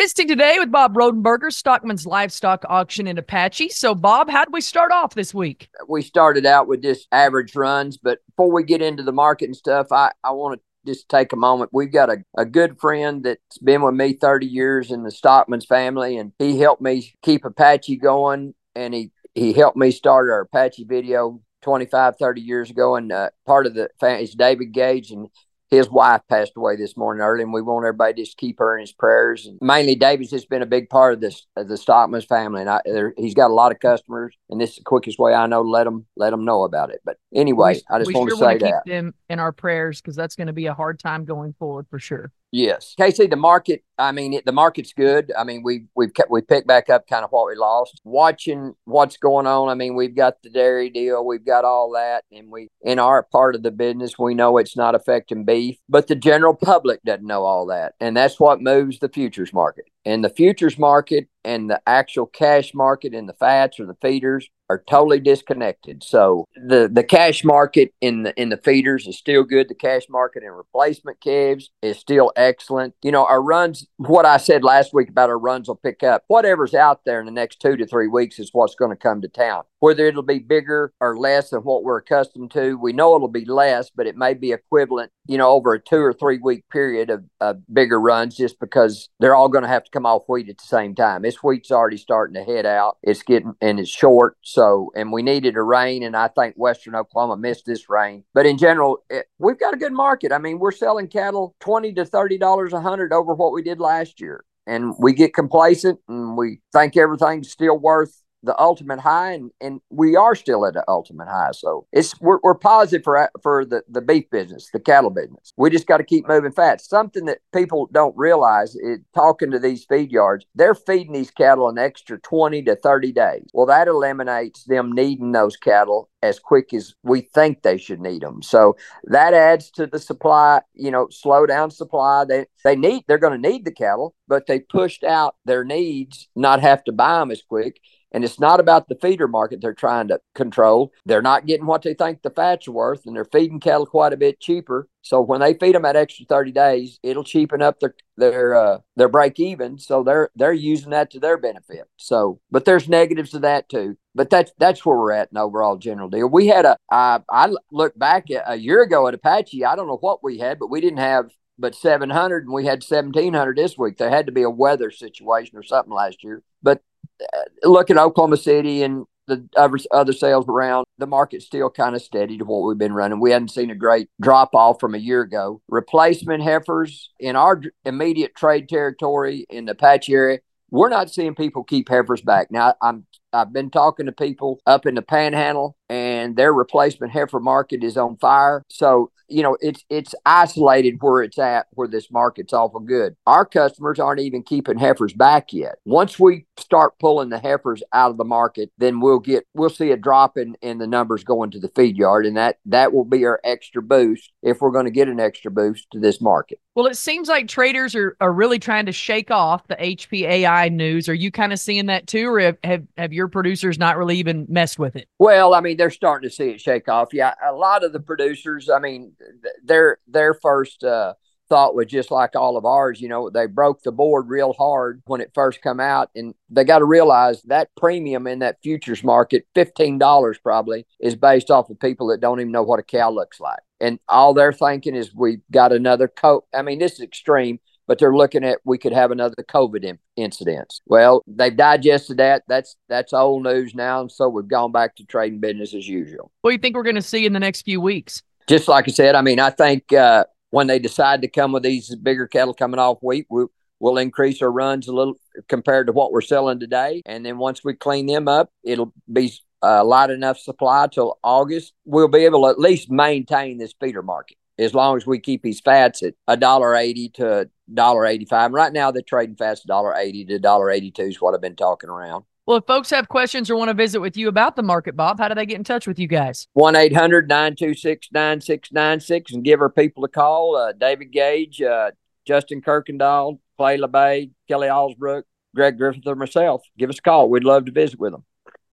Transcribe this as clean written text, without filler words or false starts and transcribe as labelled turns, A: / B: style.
A: Visiting today with Bob Rodenberger, Stockman's Livestock Auction in Apache. So, Bob, how did we start off this week?
B: We started out with just average runs, but before we get into the market and stuff, I want to just take a moment. We've got a good friend that's been with me 30 years in the Stockman's family, and he helped me keep Apache going, and he helped me start our Apache video 25, 30 years ago, and part of the family is David Gage, and his wife passed away this morning early, and we want everybody to just keep her in his prayers. And mainly, David's just been a big part of this, of the Stockman's family, and he's got a lot of customers. And this is the quickest way I know to let them know about it. But anyway, I just
A: We
B: want to
A: sure want
B: say
A: to keep
B: that.
A: them in our prayers because that's going to be a hard time going forward for sure.
B: Yes, Casey. The market. I mean, the market's good. I mean, we picked back up kind of what we lost. Watching what's going on. I mean, we've got the dairy deal. We've got all that, and we in our part of the business, we know it's not affecting beef, but the general public doesn't know all that, and that's what moves the futures market. And the futures market and the actual cash market and the fats or the feeders are totally disconnected. So the cash market in the feeders is still good. The cash market in replacement calves is still excellent. You know, our runs, what I said last week about our runs will pick up. Whatever's out there in the next 2 to 3 weeks is what's going to come to town. Whether it'll be bigger or less than what we're accustomed to, we know it'll be less, but it may be equivalent, you know, over a 2 or 3 week period of bigger runs, just because they're all going to have to come off wheat at the same time. This wheat's already starting to head out. It's getting, and it's short. So, and we needed a rain, and I think Western Oklahoma missed this rain. But in general, we've got a good market. I mean, we're selling cattle $20 to $30 a hundred over what we did last year. And we get complacent and we think everything's still worth the ultimate high, and we are still at the ultimate high. So we're positive for the beef business, the cattle business. We just got to keep moving fast. Something that people don't realize is, talking to these feed yards, they're feeding these cattle an extra 20 to 30 days. Well, that eliminates them needing those cattle as quick as we think they should need them. So that adds to the supply, you know, slow down supply. They're going to need the cattle, but they pushed out their needs, not have to buy them as quick. And it's not about the feeder market they're trying to control. They're not getting what they think the fats are worth, and they're feeding cattle quite a bit cheaper. So when they feed them that extra 30 days, it'll cheapen up their break even. So they're using that to their benefit. So, but there's negatives to that too. But that's where we're at in overall general deal. We had I look back at a year ago at Apache. I don't know what we had, but we didn't have but 700, and we had 1,700 this week. There had to be a weather situation or something last year. But look at Oklahoma City and the other sales around, the market's still kind of steady to what we've been running. We hadn't seen a great drop off from a year ago. Replacement heifers in our immediate trade territory in the Apache area, we're not seeing people keep heifers back. Now, I've been talking to people up in the Panhandle, and their replacement heifer market is on fire. So, you know, it's isolated where it's at, where this market's awful good. Our customers aren't even keeping heifers back yet. Once we start pulling the heifers out of the market, then we'll see a drop in the numbers going to the feed yard, and that will be our extra boost if we're going to get an extra boost to this market.
A: Well, it seems like traders are really trying to shake off the HPAI news. Are you kind of seeing that too, or have your producers not really even messed with it?
B: Well, I mean, they're starting to see it shake off. Yeah, a lot of the producers, I mean, their first thought was just like all of ours. You know, they broke the board real hard when it first come out, and they got to realize that premium in that futures market, $15 probably, is based off of people that don't even know what a cow looks like. And all they're thinking is we got another I mean, this is extreme, but they're looking at we could have another COVID incident. Well, they've digested that. That's old news now, and so we've gone back to trading business as usual.
A: What do you think we're going to see in the next few weeks?
B: Just like I said, I mean, I think when they decide to come with these bigger cattle coming off wheat, we'll increase our runs a little compared to what we're selling today. And then once we clean them up, it'll be light enough supply till August. We'll be able to at least maintain this feeder market as long as we keep these fats at $1.80 to $1.85. Right now, they're trading fats $1.80 to $1.82 is what I've been talking around.
A: Well, if folks have questions or want to visit with you about the market, Bob, how do they get in touch with you guys?
B: 1-800-926-9696 and give our people a call. David Gage, Justin Kirkendall, Clay LeBay, Kelly Allsbrook, Greg Griffith, or myself. Give us a call. We'd love to visit with them.